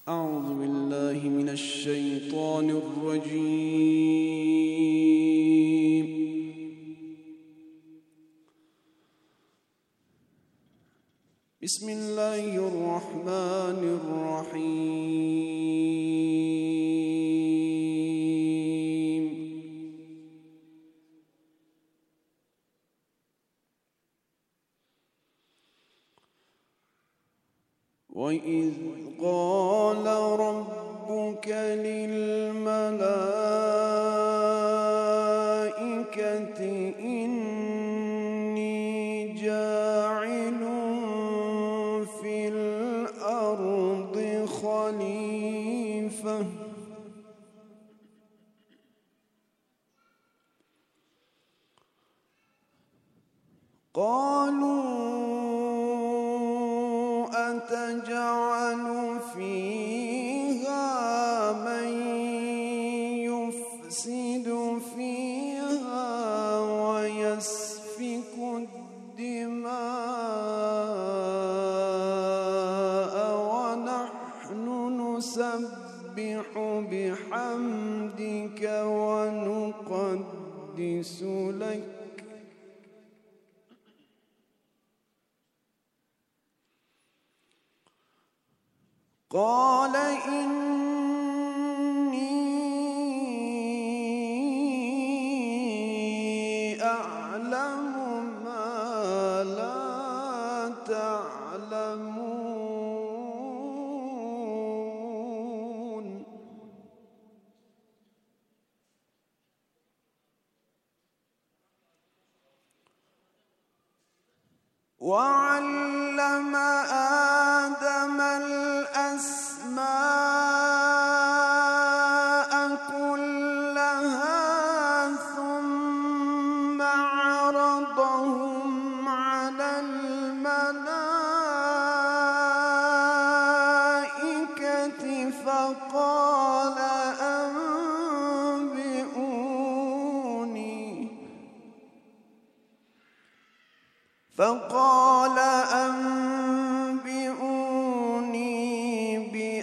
أعوذ بالله من الشيطان الرجيم. بسم الله الرحمن الرحيم. وإذ قال ربك للملائكة إني جاعل في الأرض خليفة قالوا أتجعل فيها من يفسد فيها ويسفك الدماء ونحن نسبح بحمدك ونقدس لك قال إني أعلم ما لا تعلمون وعلم آدم الأسماء كلها ثم عرضهم على الملائكة فقال أنبئوني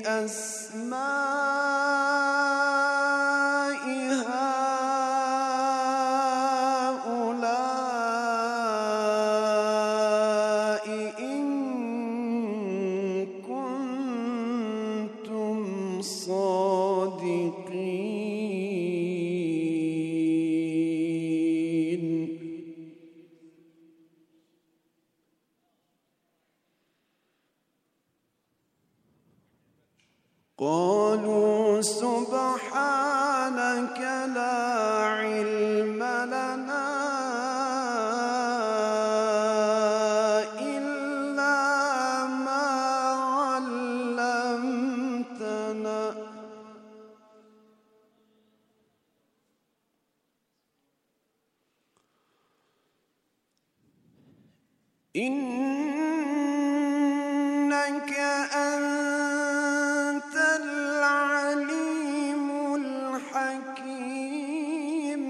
بأسماء هؤلاء إن كنتم صادقين. قالوا سبحانك لا علم لنا إلا ما علمتنا إنك أنت العليم الحكيم.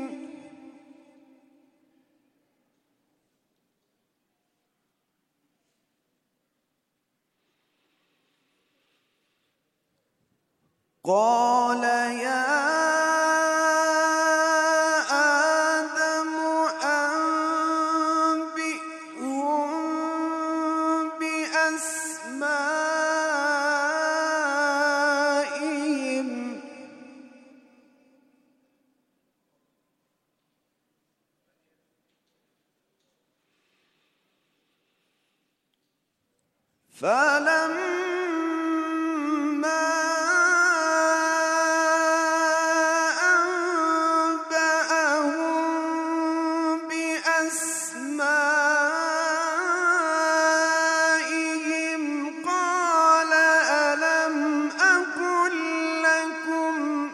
قال يا آدم أنبئهم بأسمائهم فلما أنبأهم بأسمائهم قال ألم أقل لكم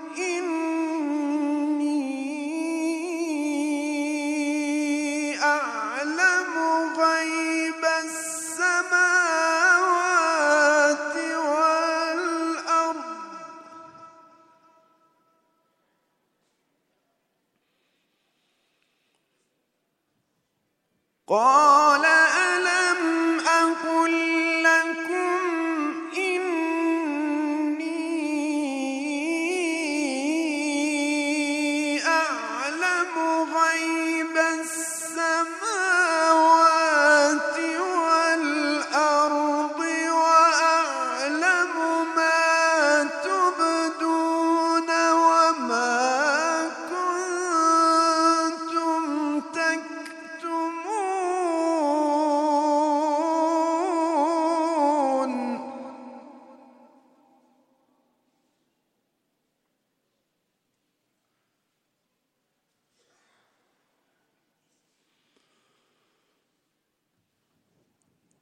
إني أعلم غيب السماوات والأرض قال ألم أقل لكم إني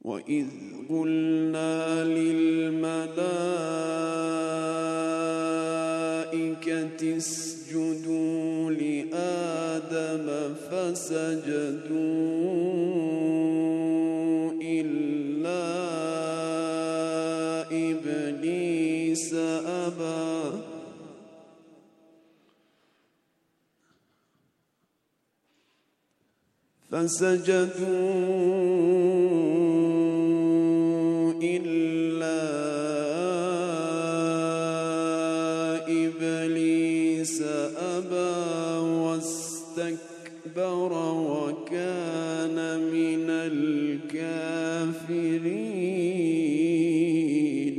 وإذ قلنا للملائكة اسجدوا لآدم فسجدوا إلا إبليس أبى واستكبر وكان من الكافرين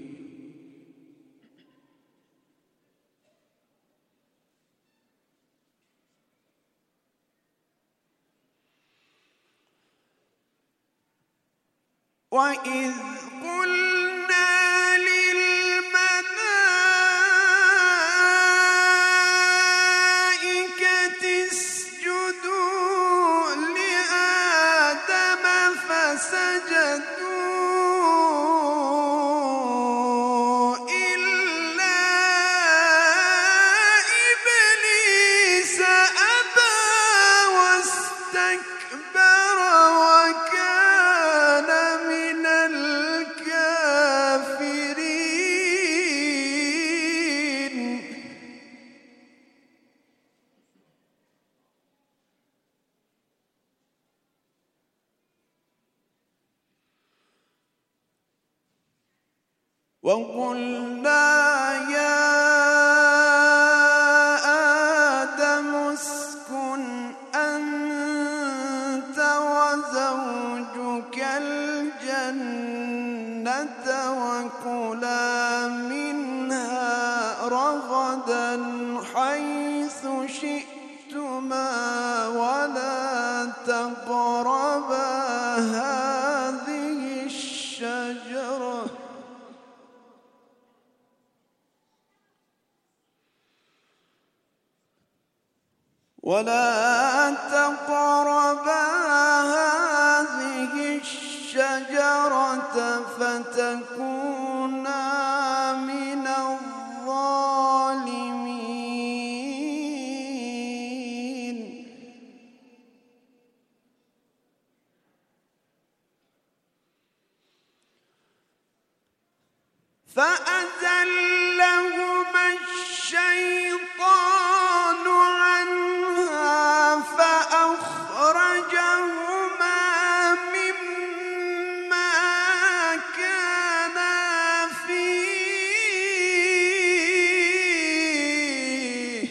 وإذ قلنا للملائكة اسجدوا لآدم فسجدوا إلا إبليس أبى واستكبر وكان من الكافرين وقلنا يا آدم اسكن أنت وزوجك الجنة وكلا منها رغدا حيث شئتما ولا تقربا هذه الشجرة فتكونا من الظالمين فأزلهما الشيطان عنها فأخرجهما مما كانا فيه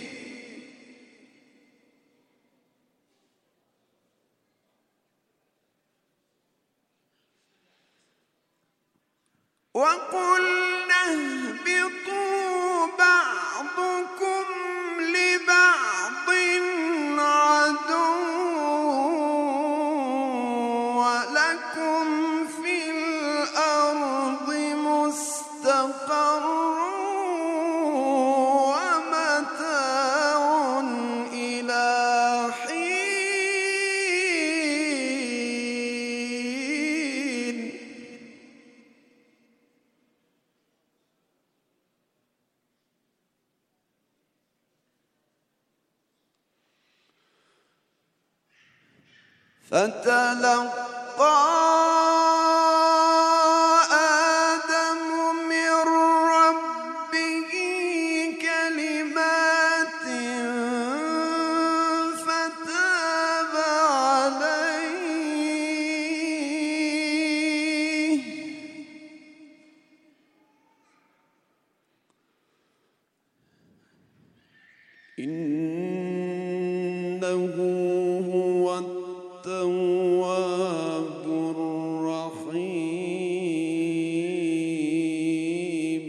وقلنا اهبطوا بعضكم لبعض عدو ولكم في الأرض مستقر ومتاع إلى حين فتلقى آدم من ربه كلمات فتاب عليه إنه هو التواب الرحيم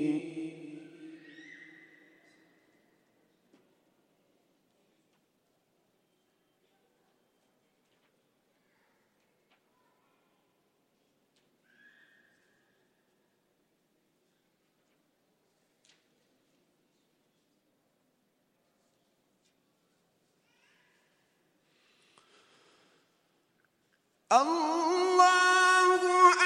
الله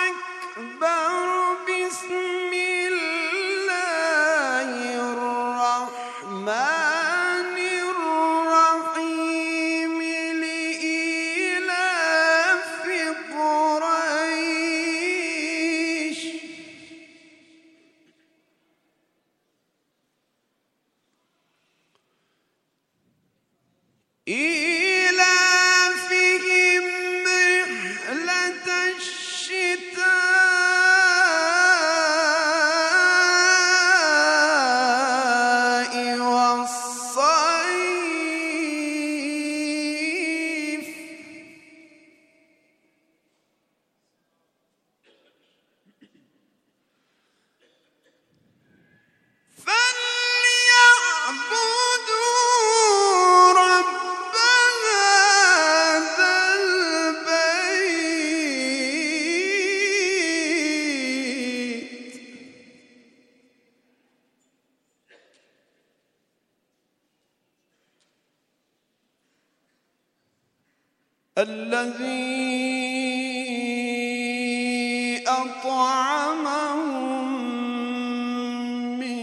الذي أطعمهم من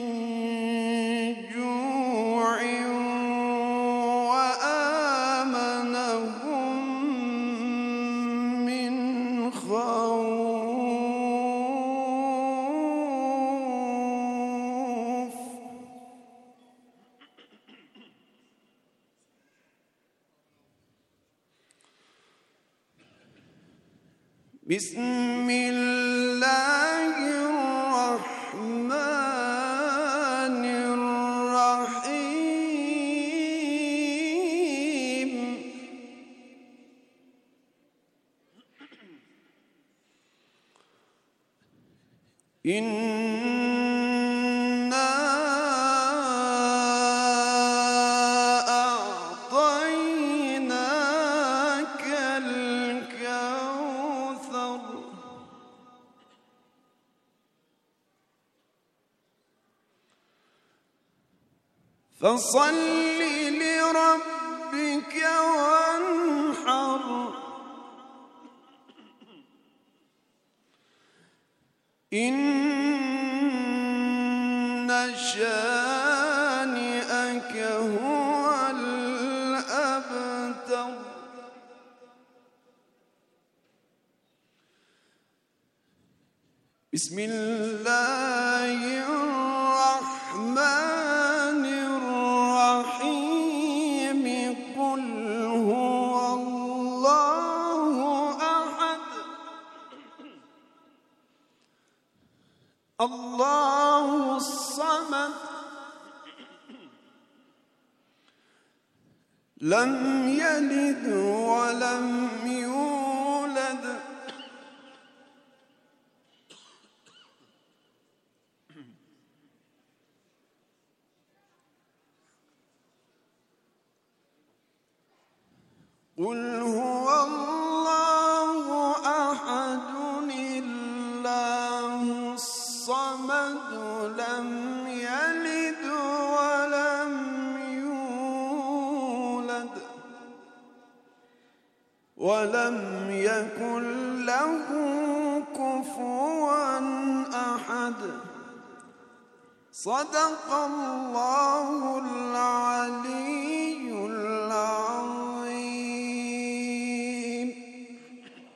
جوع وآمنهم من خوف. بسم الله الرحمن الرحيم. إنا أعطيناك الكوثر فصل لربك وانحر. إن شانئك هو الأبتر. بسم الله الرحمن الرحيم. قل هو الله أحد الله الصمد لم يلد ولم يولد قل هو الله أحد الله الصمد لم يلد ولم يولد ولم يكن له كفوا أحد. صدق الله العلي